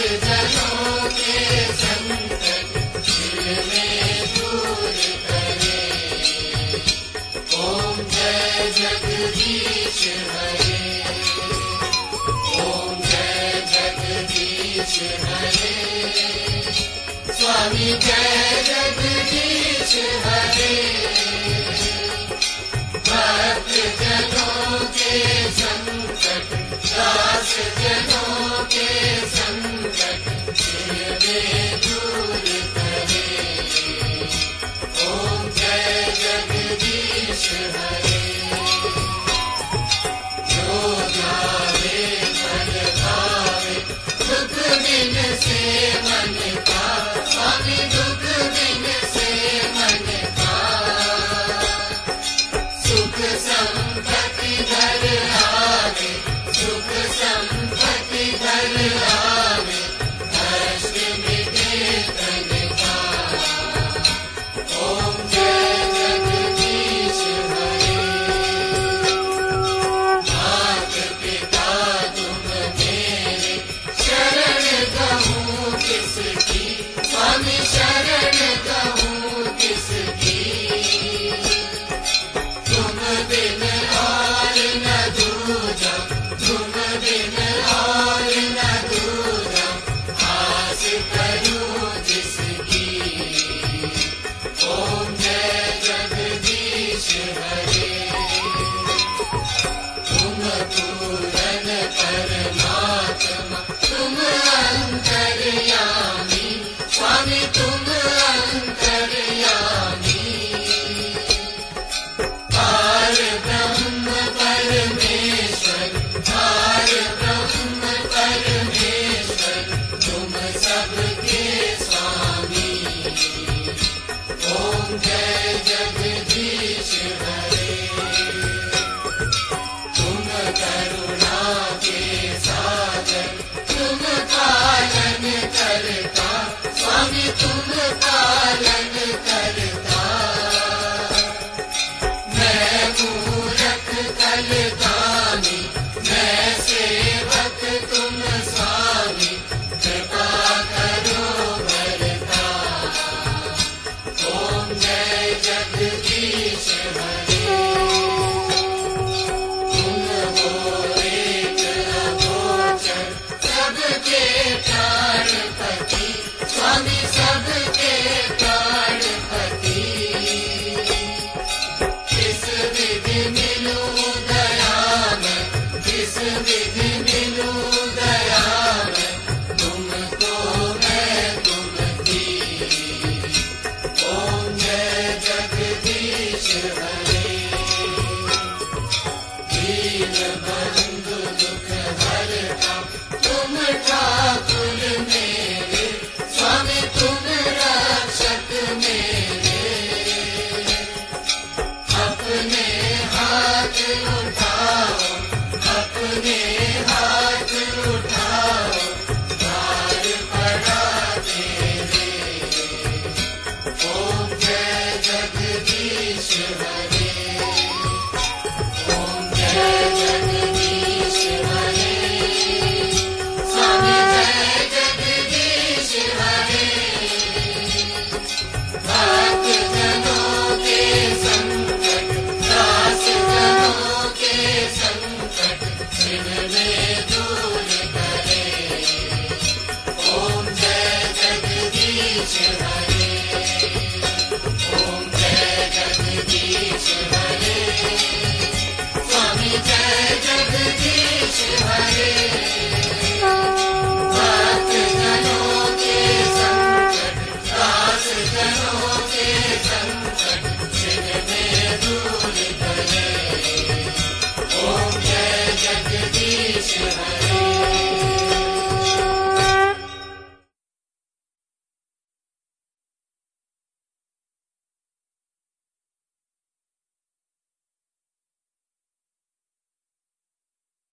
जनों के संकट शिव में दूर करे। ओम जय जगदीश हरे, ओम जय जगदीश हरे, स्वामी जय जगदीश हरे। भक्त जनों के संकट, दास जनों के संकट शिव में दूर करे। ओम जय जगदीश हरे। जो ध्यावे मन भावे दुख दिन से मन का, स्वामी दुख दिन से मन का। सुख संपत्ति घर आवे, सुख संपत्ति घर आवे, कष्ट मिटे तन का। ओम जय जगदीश हरे। मात पिता तुम मेरे, शरण कहूँ किसकी, स्वामी शरण कहूँ किसकी। तुम बिन और न दूजा, तुम बिन और न दूजा, आस करूं जिसकी। ओम जय जगदीश हरे। तुम पूरन परमात्मा, तुम अंतर्यामी, स्वामी तुम अंतर्यामी। पार ब्रह्म परमेश्वर, पार ब्रह्म परमेश्वर, तुम सबके स्वामी। ओम जय जगदीश हरे। तुम करुणा के सागर, तुम पालन करता, स्वामी तुम पालन करता। मैं मूरख कलगामी, मैं सेवक तुम स्वामी, कृपा करो भरता। ओम जय जगदीश हरे। तुम हो एक अगोचर, सबके प्राणपति, स्वामी सबके प्राणपति। किस विधि मिलूं दया में, किस विधि मिलूं दया में, तुमको मैं तुमकी। ओम जय जगदीश हरे। दीन बंधु दुख हरता, तुम ठाकुर मेरे, स्वामी तुम रक्षक मेरे। अपने हाथ उठाओ, अपने हाथ उठाओ, द्वार पड़ा तेरे। ओम